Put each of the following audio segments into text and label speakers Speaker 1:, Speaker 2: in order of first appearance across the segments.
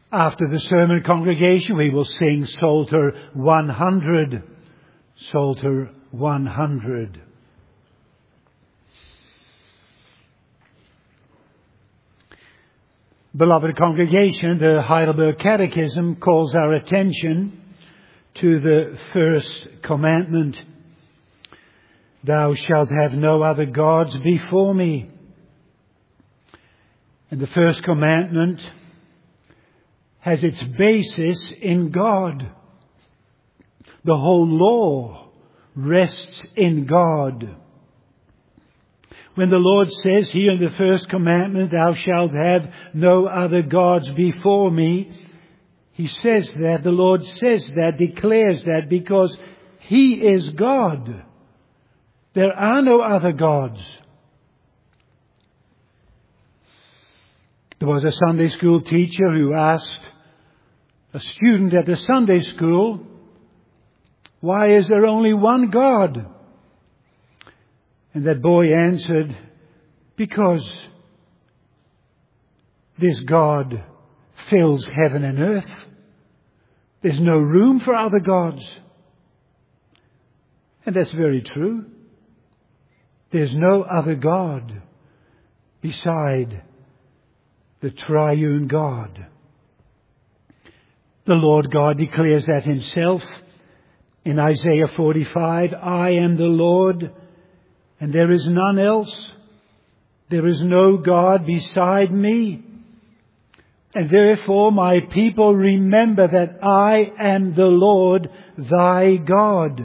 Speaker 1: After the sermon, congregation, we will sing Psalter 100. Psalter 100. Beloved congregation, the Heidelberg Catechism calls our attention to the first commandment. Thou shalt have no other gods before me. And the first commandment has its basis in God. The whole law rests in God. When the Lord says here in the first commandment, thou shalt have no other gods before me, He says that, the Lord says that, declares that, because He is God. There are no other gods. There was a Sunday school teacher who asked a student at the Sunday school, why is there only one God? And that boy answered, because this God fills heaven and earth. There's no room for other gods. And that's very true. There's no other God beside the triune God. The Lord God declares that Himself in Isaiah 45, I am the Lord, and there is none else. There is no God beside me. And therefore my people remember that I am the Lord thy God.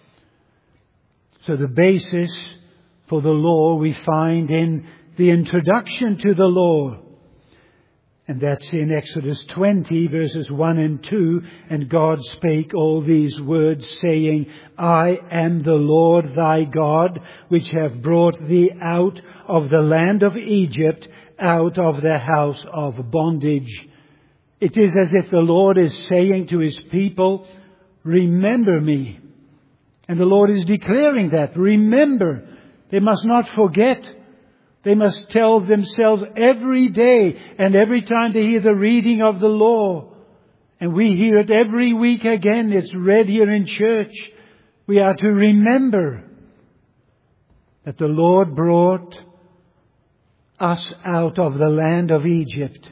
Speaker 1: So the basis for the law we find in the introduction to the law. And that's in Exodus 20 verses 1 and 2. And God spake all these words, saying, I am the Lord thy God, which have brought thee out of the land of Egypt, out of the house of bondage. It is as if the Lord is saying to His people, remember me. And the Lord is declaring that. Remember. They must not forget. They must tell themselves every day and every time they hear the reading of the law. And we hear it every week again. It's read here in church. We are to remember that the Lord brought us out of the land of Egypt.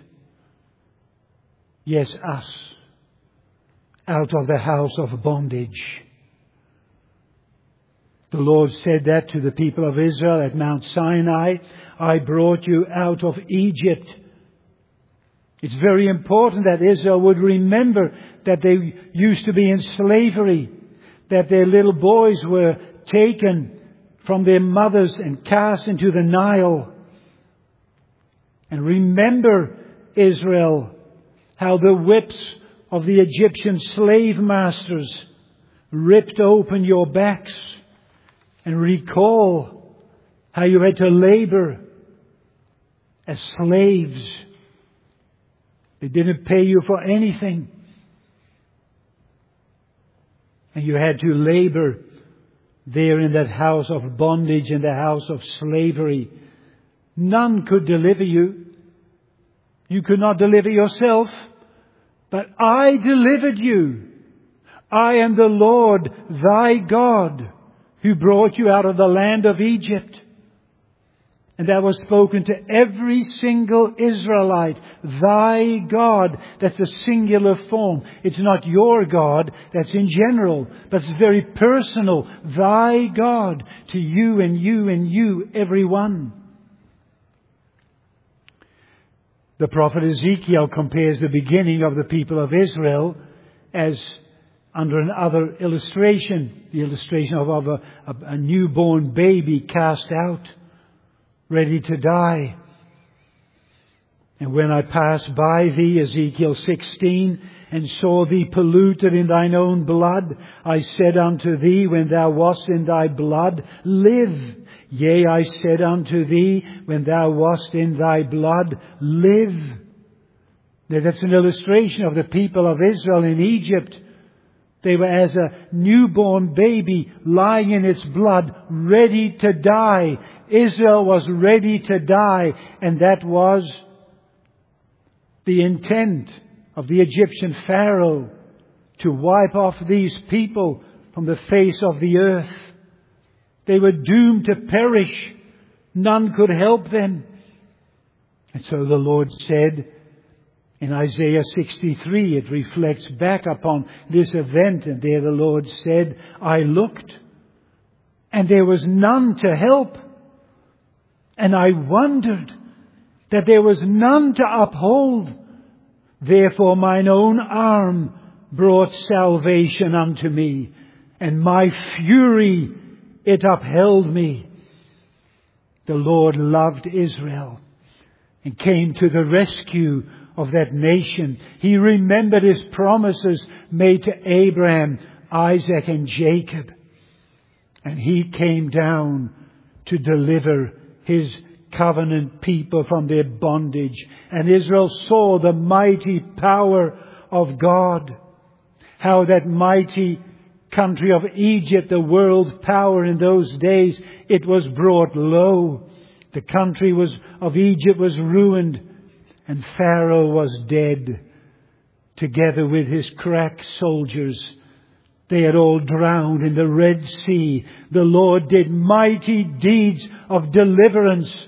Speaker 1: Yes, us. Out of the house of bondage. The Lord said that to the people of Israel at Mount Sinai. I brought you out of Egypt. It's very important that Israel would remember that they used to be in slavery, that their little boys were taken from their mothers and cast into the Nile. And remember, Israel, how the whips of the Egyptian slave masters ripped open your backs. And recall how you had to labor as slaves. They didn't pay you for anything. And you had to labor there in that house of bondage, in the house of slavery. None could deliver you. You could not deliver yourself. But I delivered you. I am the Lord thy God, who brought you out of the land of Egypt. And that was spoken to every single Israelite. Thy God. That's a singular form. It's not your God. That's in general. But it's very personal. Thy God. To you and you and you, everyone. The prophet Ezekiel compares the beginning of the people of Israel as under another illustration, the illustration of a newborn baby cast out, ready to die. And when I passed by thee, Ezekiel 16, and saw thee polluted in thine own blood, I said unto thee, when thou wast in thy blood, live. Yea, I said unto thee, when thou wast in thy blood, live. Now, that's an illustration of the people of Israel in Egypt. They were as a newborn baby lying in its blood, ready to die. Israel was ready to die, and that was the intent of the Egyptian Pharaoh to wipe off these people from the face of the earth. They were doomed to perish. None could help them. And so the Lord said in Isaiah 63, it reflects back upon this event, and there the Lord said, I looked, and there was none to help, and I wondered that there was none to uphold. Therefore mine own arm brought salvation unto me, and my fury it upheld me. The Lord loved Israel and came to the rescue of that nation. He remembered His promises made to Abraham, Isaac, and Jacob. And He came down to deliver His covenant people from their bondage. And Israel saw the mighty power of God. How that mighty country of Egypt, the world power in those days, it was brought low. The country of Egypt was ruined, and Pharaoh was dead, together with his crack soldiers. They had all drowned in the Red Sea. The Lord did mighty deeds of deliverance.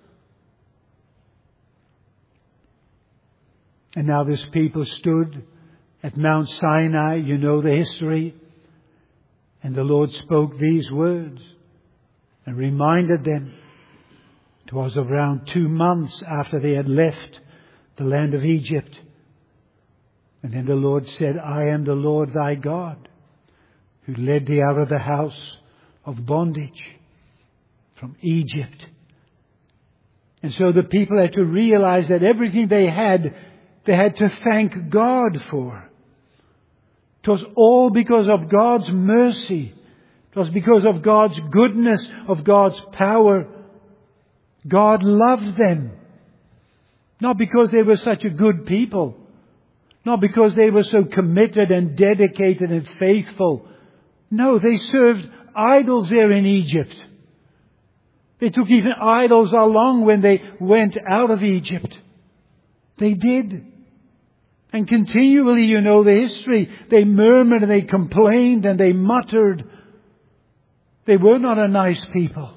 Speaker 1: And now this people stood at Mount Sinai. You know the history. And the Lord spoke these words and reminded them. It was around 2 months after they had left the land of Egypt. And then the Lord said, I am the Lord thy God, who led thee out of the house of bondage from Egypt. And so the people had to realize that everything they had to thank God for. It was all because of God's mercy. It was because of God's goodness, of God's power. God loved them. Not because they were such a good people. Not because they were so committed and dedicated and faithful. No, they served idols there in Egypt. They took even idols along when they went out of Egypt. They did. And continually, you know the history. They murmured and they complained and they muttered. They were not a nice people.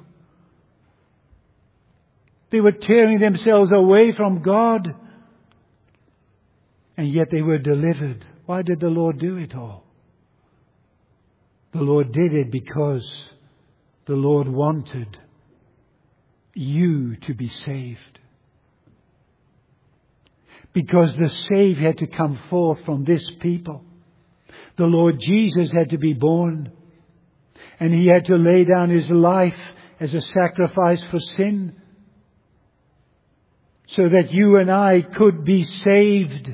Speaker 1: They were tearing themselves away from God. And yet they were delivered. Why did the Lord do it all? The Lord did it because the Lord wanted you to be saved. Because the Savior had to come forth from this people. The Lord Jesus had to be born. And He had to lay down His life as a sacrifice for sin. So that you and I could be saved.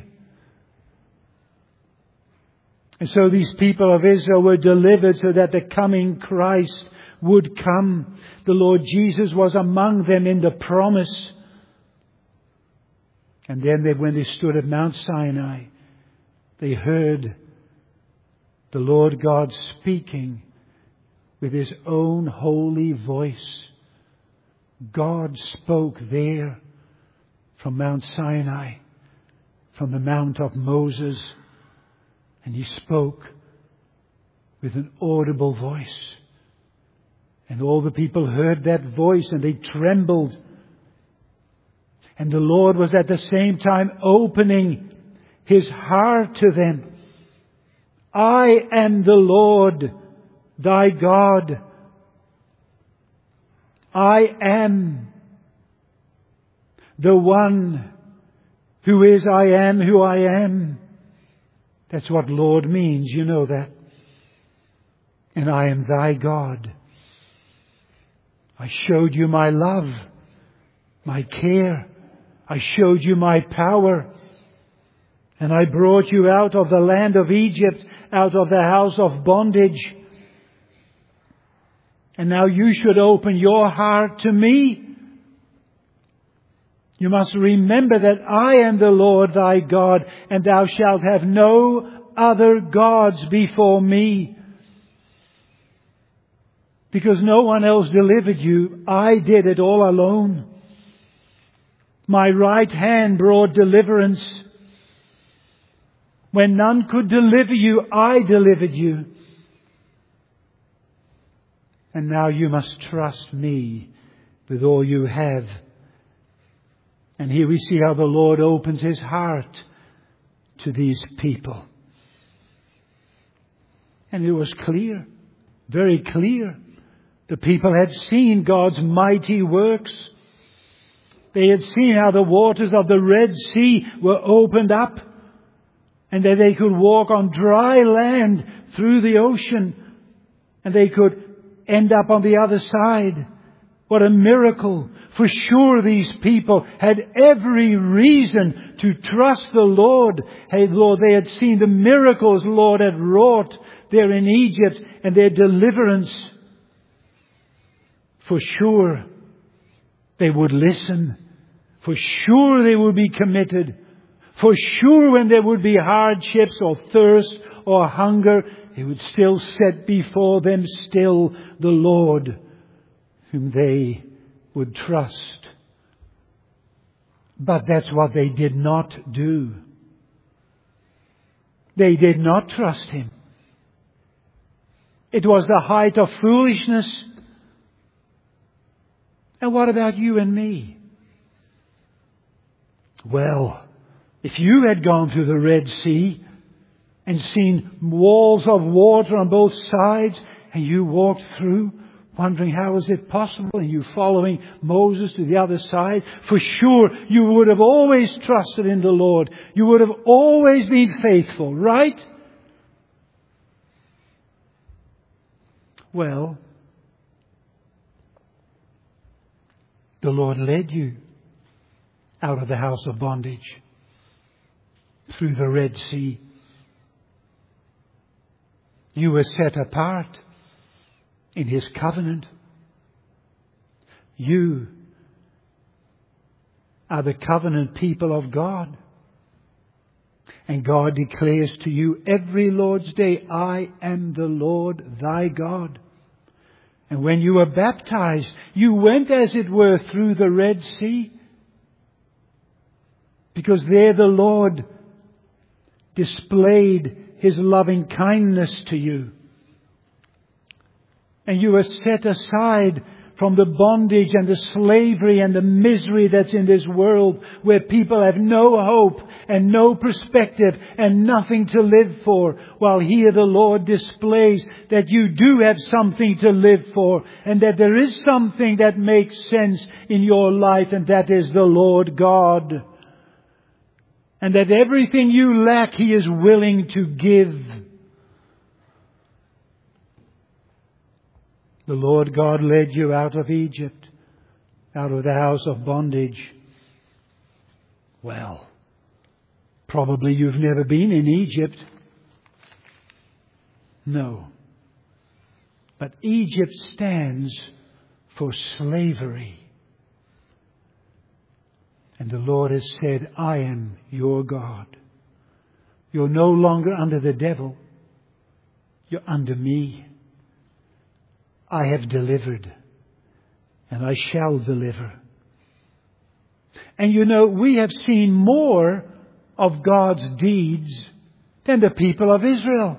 Speaker 1: And so these people of Israel were delivered so that the coming Christ would come. The Lord Jesus was among them in the promise. And then when they stood at Mount Sinai, they heard the Lord God speaking with His own holy voice. God spoke there from Mount Sinai, from the Mount of Moses. And He spoke with an audible voice. And all the people heard that voice and they trembled. And the Lord was at the same time opening His heart to them. I am the Lord thy God. I am the one who is I am who I am. That's what Lord means, you know that. And I am thy God. I showed you my love, my care. I showed you my power. And I brought you out of the land of Egypt, out of the house of bondage. And now you should open your heart to me. You must remember that I am the Lord thy God, and thou shalt have no other gods before me. Because no one else delivered you. I did it all alone. My right hand brought deliverance. When none could deliver you, I delivered you. And now you must trust me with all you have. And here we see how the Lord opens His heart to these people. And it was clear, very clear. The people had seen God's mighty works. They had seen how the waters of the Red Sea were opened up, and that they could walk on dry land through the ocean, and they could end up on the other side. What a miracle. For sure these people had every reason to trust the Lord. Hey Lord, they had seen the miracles Lord had wrought there in Egypt and their deliverance. For sure they would listen. For sure they would be committed. For sure when there would be hardships or thirst or hunger, He would still set before them still the Lord whom they would trust. But that's what they did not do. They did not trust Him. It was the height of foolishness. And what about you and me? Well, if you had gone through the Red Sea and seen walls of water on both sides, and you walked through, wondering how is it possible, and you following Moses to the other side, for sure you would have always trusted in the Lord. You would have always been faithful, right? Well, the Lord led you out of the house of bondage, through the Red Sea. You were set apart in His covenant. You are the covenant people of God. And God declares to you every Lord's Day, I am the Lord thy God. And when you were baptized, you went as it were through the Red Sea. Because there the Lord displayed His loving kindness to you. And you were set aside from the bondage and the slavery and the misery that's in this world, where people have no hope and no perspective and nothing to live for. While here the Lord displays that you do have something to live for, and that there is something that makes sense in your life, and that is the Lord God. And that everything you lack, He is willing to give. The Lord God led you out of Egypt, out of the house of bondage. Well, probably you've never been in Egypt. No. But Egypt stands for slavery. And the Lord has said, I am your God. You're no longer under the devil. You're under me. I have delivered, and I shall deliver. And you know, we have seen more of God's deeds than the people of Israel.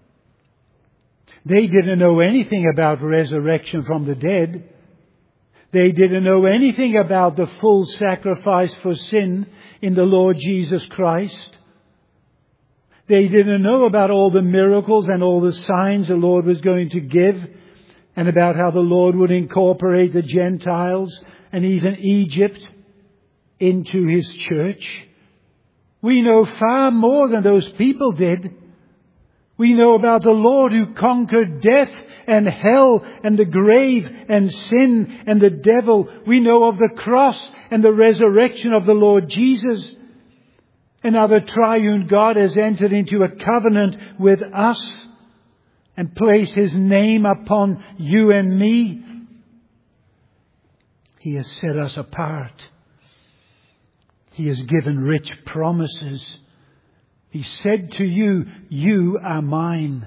Speaker 1: They didn't know anything about resurrection from the dead. They didn't know anything about the full sacrifice for sin in the Lord Jesus Christ. They didn't know about all the miracles and all the signs the Lord was going to give, and about how the Lord would incorporate the Gentiles and even Egypt into His church. We know far more than those people did. We know about the Lord who conquered death and hell and the grave and sin and the devil. We know of the cross and the resurrection of the Lord Jesus. And now the triune God has entered into a covenant with us and placed His name upon you and me. He has set us apart. He has given rich promises. He said to you, you are mine.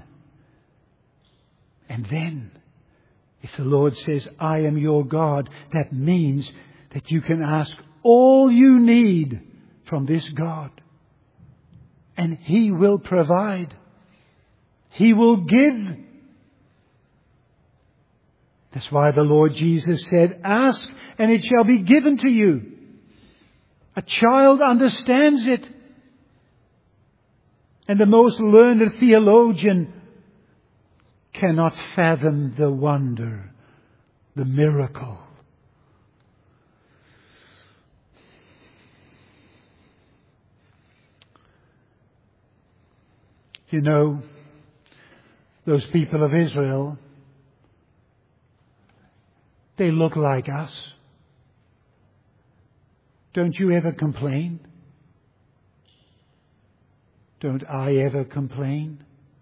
Speaker 1: And then, if the Lord says, I am your God, that means that you can ask all you need from this God. and He will provide. He will give. That's why the Lord Jesus said, "Ask and it shall be given to you." A child understands it. And the most learned theologian cannot fathom the wonder, the miracle. You know, those people of Israel, they look like us. Don't you ever complain? Don't I ever complain?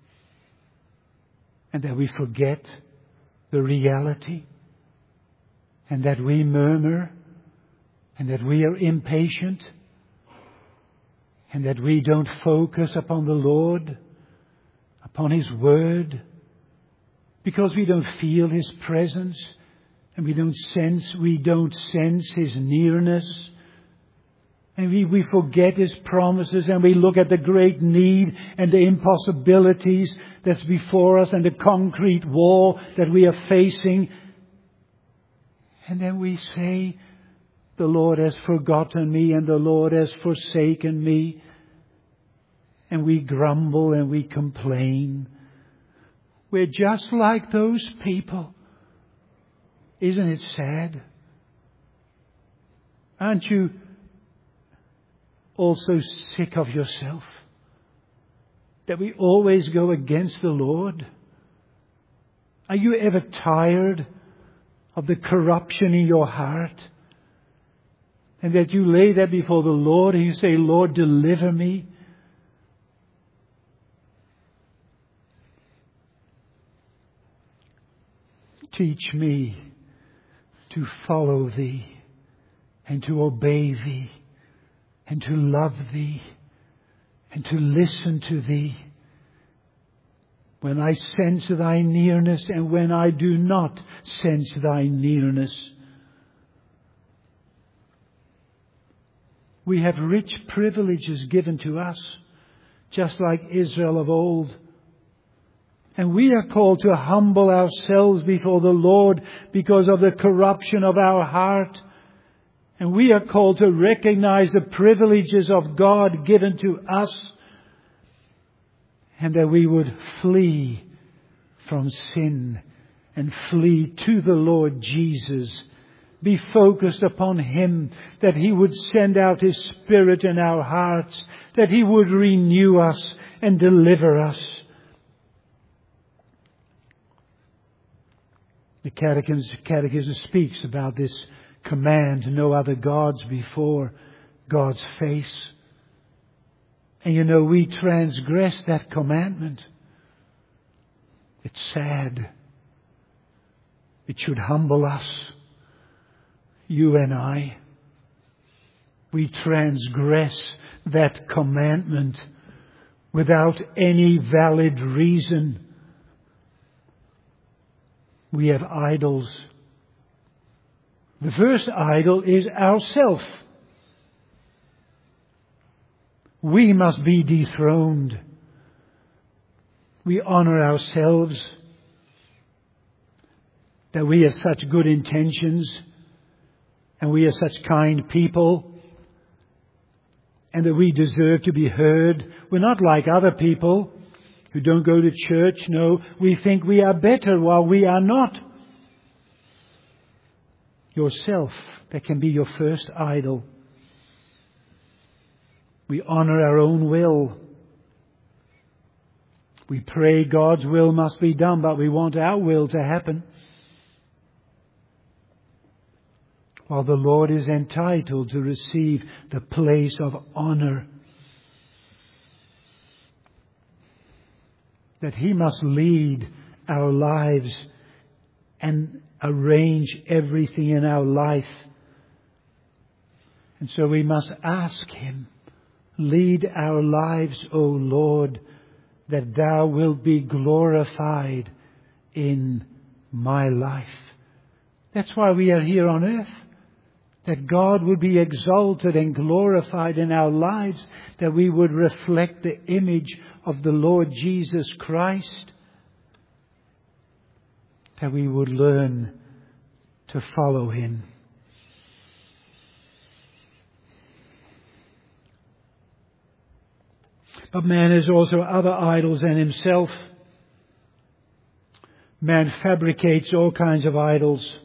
Speaker 1: And that we forget the reality, and that we murmur, and that we are impatient, and that we don't focus upon the Lord, upon His Word, because we don't feel His presence, and we don't sense His nearness. And we forget His promises, and we look at the great need and the impossibilities that's before us and the concrete wall that we are facing. And then we say, "The Lord has forgotten me and the Lord has forsaken me." And we grumble and we complain. We're just like those people. Isn't it sad? Aren't you also sick of yourself? That we always go against the Lord? Are you ever tired of the corruption in your heart? And that you lay that before the Lord and you say, "Lord, deliver me." Teach me to follow Thee and to obey Thee, and to love Thee, and to listen to Thee when I sense Thy nearness and when I do not sense Thy nearness. We have rich privileges given to us, just like Israel of old. And we are called to humble ourselves before the Lord because of the corruption of our heart. And we are called to recognize the privileges of God given to us, and that we would flee from sin and flee to the Lord Jesus. Be focused upon Him, that He would send out His Spirit in our hearts, that He would renew us and deliver us. The Catechism speaks about this command, no other gods before God's face. And you know, we transgress that commandment. It's sad. It should humble us, you and I. We transgress that commandment without any valid reason. We have idols. The first idol is ourself. We must be dethroned. We honor ourselves, that we have such good intentions and we are such kind people and that we deserve to be heard. We're not like other people who don't go to church. No, we think we are better while we are not. Yourself, that can be your first idol. We honor our own will. We pray God's will must be done, but we want our will to happen. While the Lord is entitled to receive the place of honor. That He must lead our lives and arrange everything in our life. And so we must ask Him, lead our lives, O Lord, that Thou wilt be glorified in my life. That's why we are here on earth, that God would be exalted and glorified in our lives, that we would reflect the image of the Lord Jesus Christ, that we would learn to follow Him. But man has also other idols than himself. Man fabricates all kinds of idols,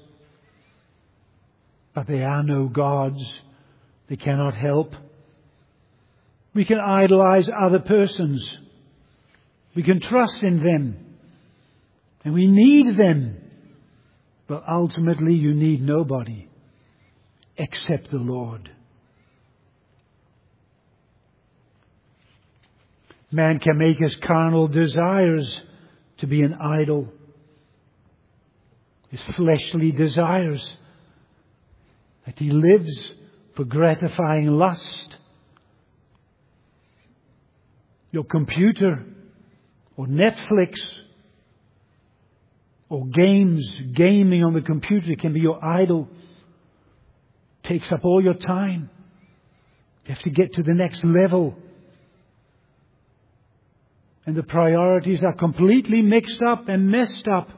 Speaker 1: but they are no gods. They cannot help. We can idolize other persons. We can trust in them. And we need them. But ultimately you need nobody except the Lord. Man can make his carnal desires to be an idol. His fleshly desires. That he lives for gratifying lust. Your computer or Netflix or gaming on the computer can be your idol. Takes up all your time. You have to get to the next level. And the priorities are completely mixed up and messed up.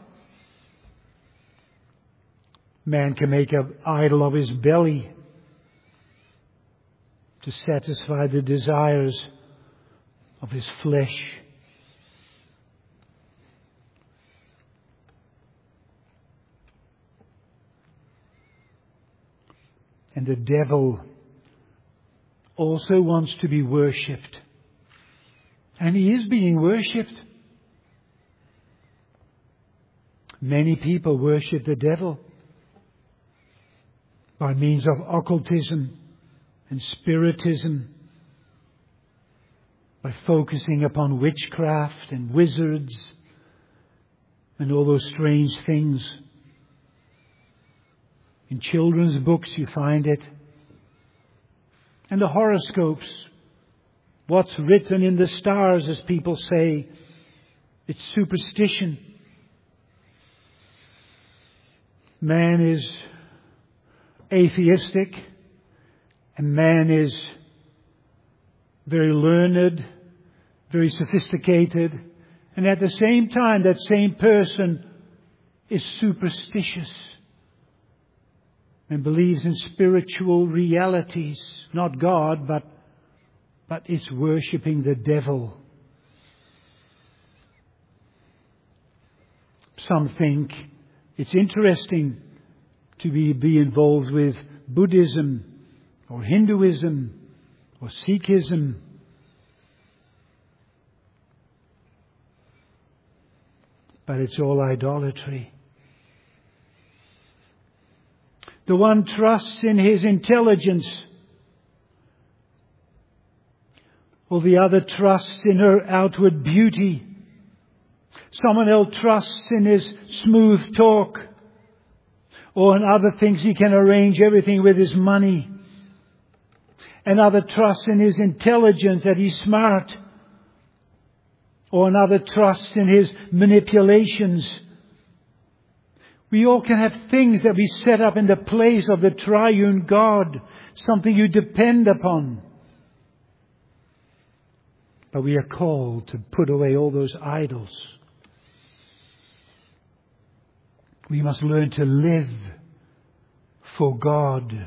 Speaker 1: Man can make an idol of his belly to satisfy the desires of his flesh. And the devil also wants to be worshipped. And he is being worshipped. Many people worship the devil by means of occultism and spiritism, by focusing upon witchcraft and wizards and all those strange things. In children's books you find it. And the horoscopes. What's written in the stars, as people say. It's superstition. Man is atheistic. And man is very learned, very sophisticated. And at the same time, that same person is superstitious. And believes in spiritual realities. Not God, but it's worshipping the devil. Some think it's interesting to be involved with Buddhism or Hinduism or Sikhism. But it's all idolatry. The one trusts in his intelligence, or the other trusts in her outward beauty. Someone else trusts in his smooth talk, or another thinks he can arrange everything with his money. Another trusts in his intelligence, that he's smart, or another trusts in his manipulations. We all can have things that we set up in the place of the triune God. Something you depend upon. But we are called to put away all those idols. We must learn to live for God.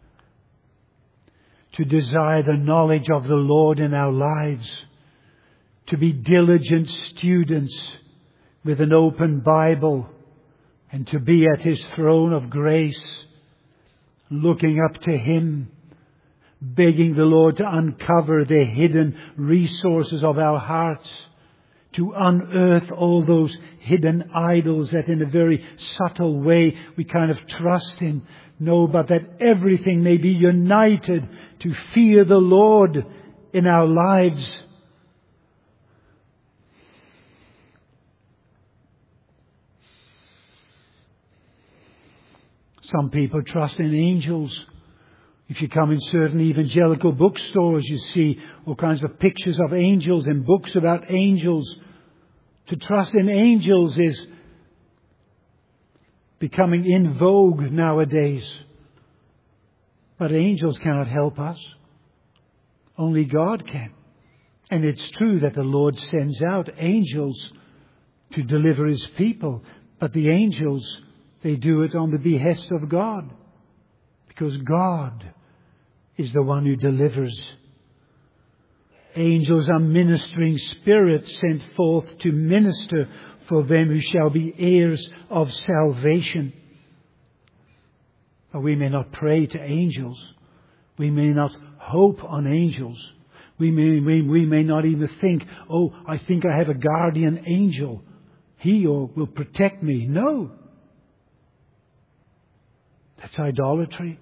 Speaker 1: To desire the knowledge of the Lord in our lives. To be diligent students with an open Bible. And to be at His throne of grace, looking up to Him, begging the Lord to uncover the hidden resources of our hearts, to unearth all those hidden idols that in a very subtle way we kind of trust in. No, but that everything may be united to fear the Lord in our lives. Some people trust in angels. If you come in certain evangelical bookstores, you see all kinds of pictures of angels and books about angels. To trust in angels is becoming in vogue nowadays. But angels cannot help us. Only God can. And it's true that the Lord sends out angels to deliver His people. But the angels, they do it on the behest of God. Because God is the one who delivers. Angels are ministering spirits sent forth to minister for them who shall be heirs of salvation. But we may not pray to angels. We may not hope on angels. We may not even think, oh, I think I have a guardian angel. He will protect me. No. That's idolatry.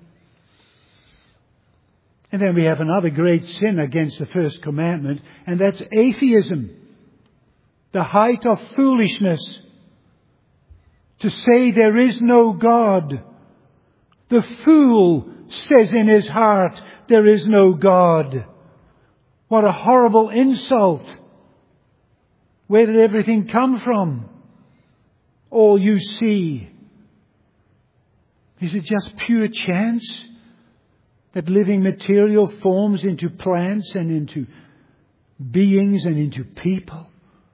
Speaker 1: And then we have another great sin against the first commandment, and that's atheism. The height of foolishness. To say there is no God. The fool says in his heart, there is no God. What a horrible insult. Where did everything come from? All you see. Is it just pure chance that living material forms into plants and into beings and into people?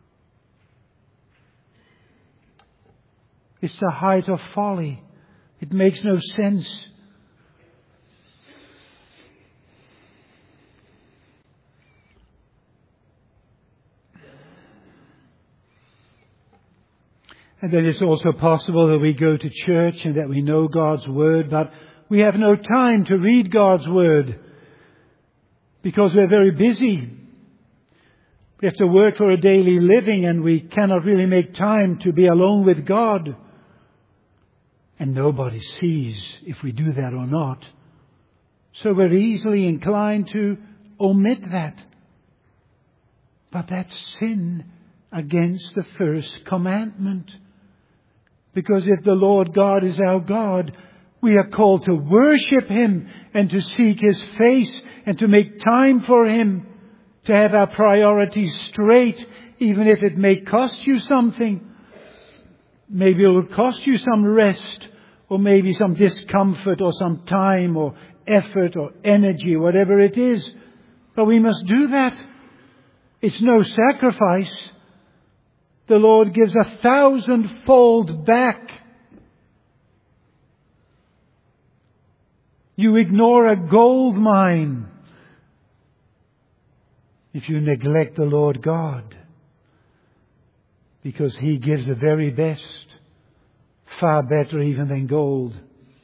Speaker 1: It's the height of folly. It makes no sense. And then it's also possible that we go to church and that we know God's Word, but we have no time to read God's Word because we're very busy. We have to work for a daily living and we cannot really make time to be alone with God. And nobody sees if we do that or not. So we're easily inclined to omit that. But that's sin against the first commandment. Because if the Lord God is our God, we are called to worship Him and to seek His face and to make time for Him, to have our priorities straight, even if it may cost you something. Maybe it will cost you some rest, or maybe some discomfort, or some time, or effort, or energy, whatever it is. But we must do that. It's no sacrifice. The Lord gives 1,000-fold back. You ignore a gold mine if you neglect the Lord God, because He gives the very best, far better even than gold.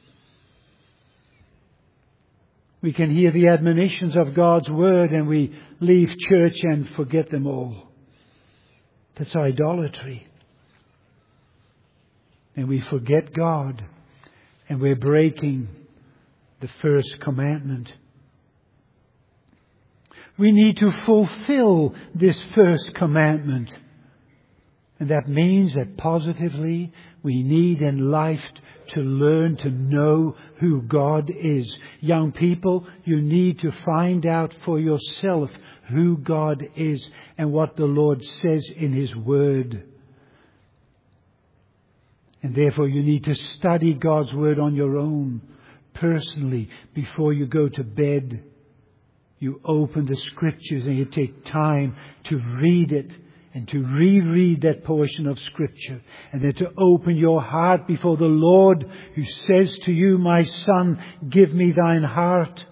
Speaker 1: We can hear the admonitions of God's Word and we leave church and forget them all. That's idolatry. And we forget God and we're breaking the first commandment. We need to fulfill this first commandment. And that means that positively we need in life to learn to know who God is. Young people, you need to find out for yourself who God is and what the Lord says in His Word. And therefore you need to study God's Word on your own, personally, before you go to bed. You open the Scriptures and you take time to read it and to reread that portion of Scripture. And then to open your heart before the Lord, who says to you, my son, give me thine heart.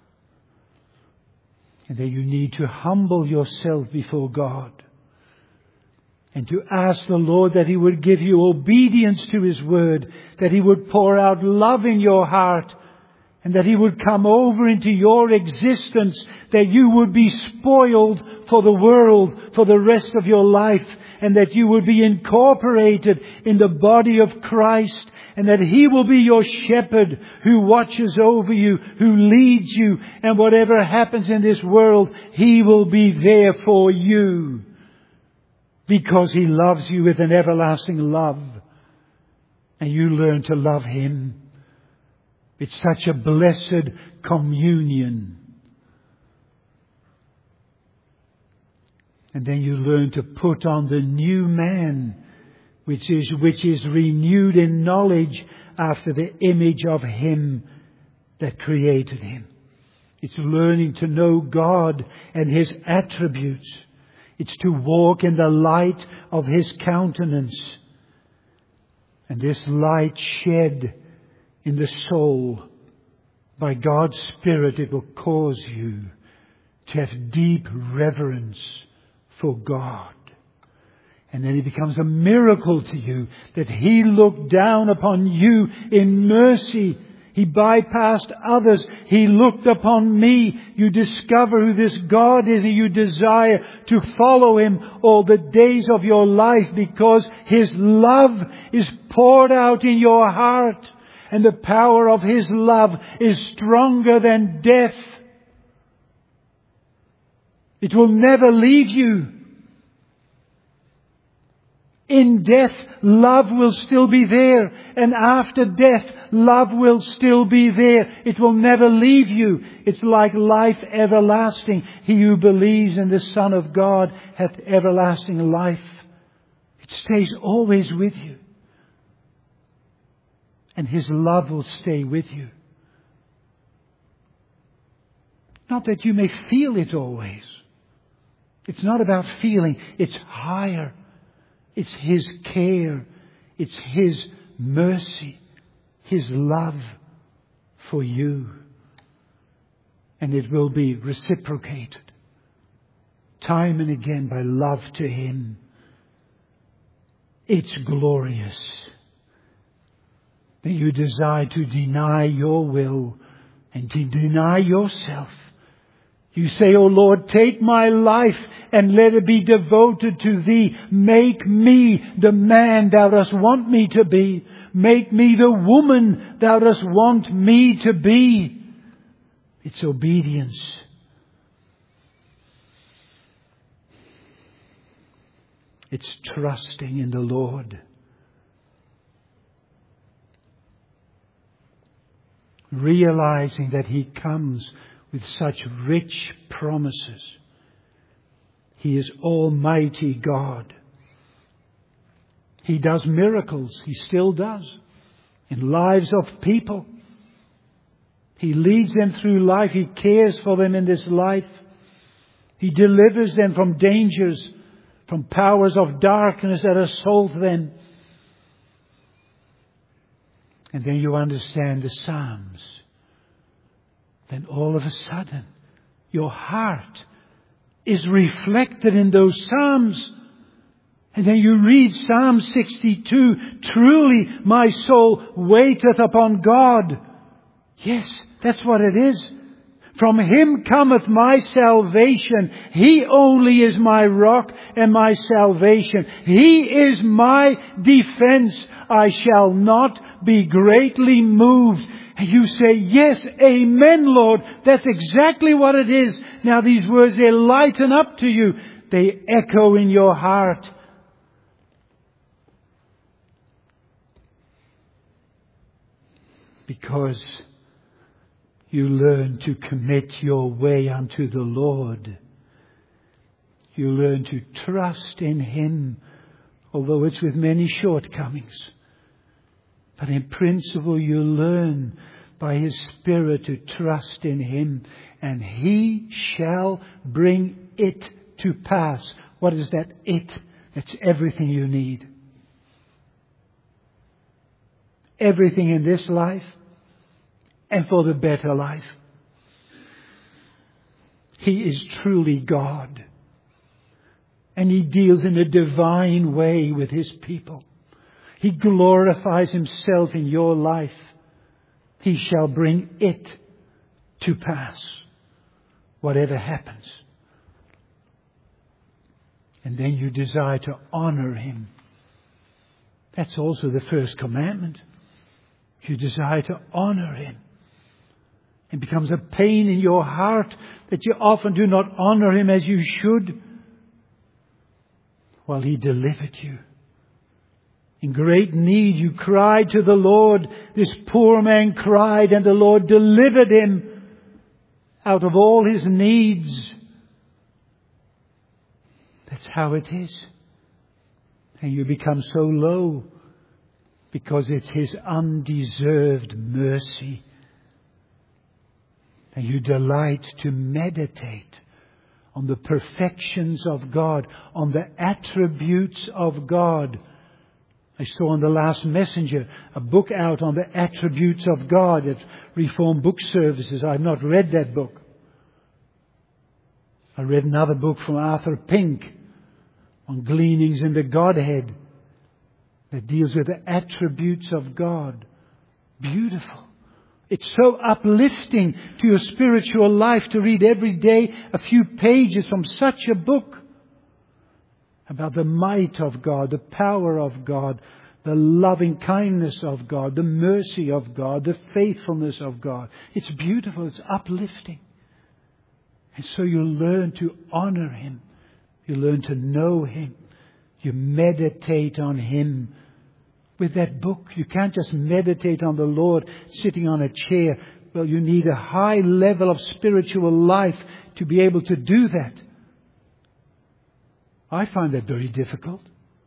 Speaker 1: And then you need to humble yourself before God. And to ask the Lord that He would give you obedience to His Word. That He would pour out love in your heart. And that He would come over into your existence. That you would be spoiled for the world for the rest of your life. And that you would be incorporated in the body of Christ. And that He will be your shepherd who watches over you, who leads you. And whatever happens in this world, He will be there for you. Because He loves you with an everlasting love. And you learn to love Him. It's such a blessed communion. And then you learn to put on the new man, which is renewed in knowledge after the image of Him that created him. It's learning to know God and His attributes. It's to walk in the light of His countenance. And this light shed in the soul by God's Spirit, it will cause you to have deep reverence for God. And then it becomes a miracle to you that He looked down upon you in mercy. He bypassed others. He looked upon me. You discover who this God is, and you desire to follow Him all the days of your life because His love is poured out in your heart. And the power of His love is stronger than death. It will never leave you. In death, love will still be there. And after death, love will still be there. It will never leave you. It's like life everlasting. He who believes in the Son of God hath everlasting life. It stays always with you. And His love will stay with you. Not that you may feel it always. It's not about feeling. It's higher. It's His care. It's His mercy. His love for you. And it will be reciprocated time and again by love to Him. It's glorious. That you desire to deny your will and to deny yourself. You say, "O Lord, take my life and let it be devoted to Thee. Make me the man Thou dost want me to be. Make me the woman Thou dost want me to be." It's obedience. It's trusting in the Lord. Realizing that He comes with such rich promises. He is Almighty God. He does miracles. He still does. In lives of people. He leads them through life. He cares for them in this life. He delivers them from dangers, from powers of darkness that assault them. And then you understand the Psalms. Then all of a sudden, your heart is reflected in those Psalms. And then you read Psalm 62, "Truly my soul waiteth upon God." Yes, that's what it is. From Him cometh my salvation. He only is my rock and my salvation. He is my defense. I shall not be greatly moved. And you say, "Yes, amen, Lord." That's exactly what it is. Now these words, they lighten up to you. They echo in your heart. Because you learn to commit your way unto the Lord. You learn to trust in Him, although it's with many shortcomings. But in principle you learn by His Spirit to trust in Him, and He shall bring it to pass. What is that it? That's everything you need. Everything in this life and for the better life. He is truly God. And He deals in a divine way with His people. He glorifies Himself in your life. He shall bring it to pass, whatever happens. And then you desire to honor Him. That's also the first commandment. You desire to honor Him. It becomes a pain in your heart that you often do not honor Him as you should. While He delivered you. In great need you cried to the Lord. This poor man cried and the Lord delivered him out of all his needs. That's how it is. And you become so low because it's His undeserved mercy And you delight to meditate on the perfections of God, on the attributes of God. I saw on the last Messenger a book out on the attributes of God at Reformed Book Services. I've not read that book. I read another book from Arthur Pink on gleanings in the Godhead that deals with the attributes of God. Beautiful. It's so uplifting to your spiritual life to read every day a few pages from such a book about the might of God, the power of God, the loving kindness of God, the mercy of God, the faithfulness of God. It's beautiful. It's uplifting. And so you learn to honor Him. You learn to know Him. You meditate on Him. With that book, you can't just meditate on the Lord sitting on a chair. Well, you need a high level of spiritual life to be able to do that. I find that very difficult.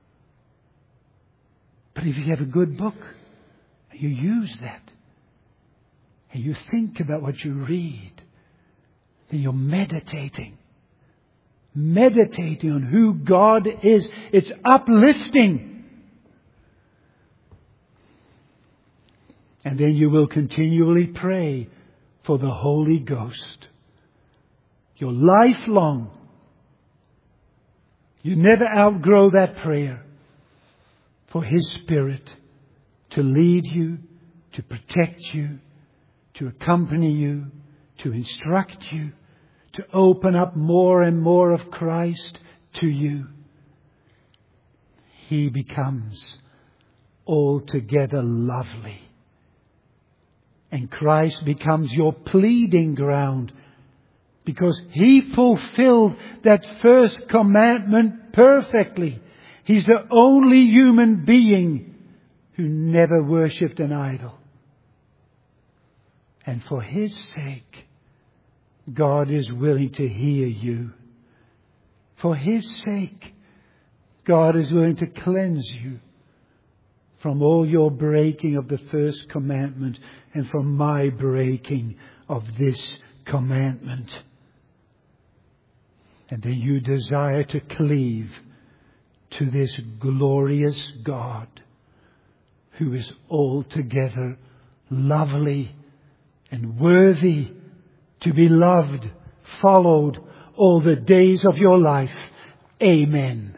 Speaker 1: But if you have a good book, and you use that, and you think about what you read, then you're meditating. Meditating on who God is. It's uplifting. And then you will continually pray for the Holy Ghost. Your life long. You never outgrow that prayer. For His Spirit to lead you, to protect you, to accompany you, to instruct you, to open up more and more of Christ to you. He becomes altogether lovely. And Christ becomes your pleading ground because He fulfilled that first commandment perfectly. He's the only human being who never worshipped an idol. And for His sake, God is willing to hear you. For His sake, God is willing to cleanse you from all your breaking of the first commandment and from my breaking of this commandment. And then you desire to cleave to this glorious God who is altogether lovely and worthy to be loved, followed all the days of your life. Amen.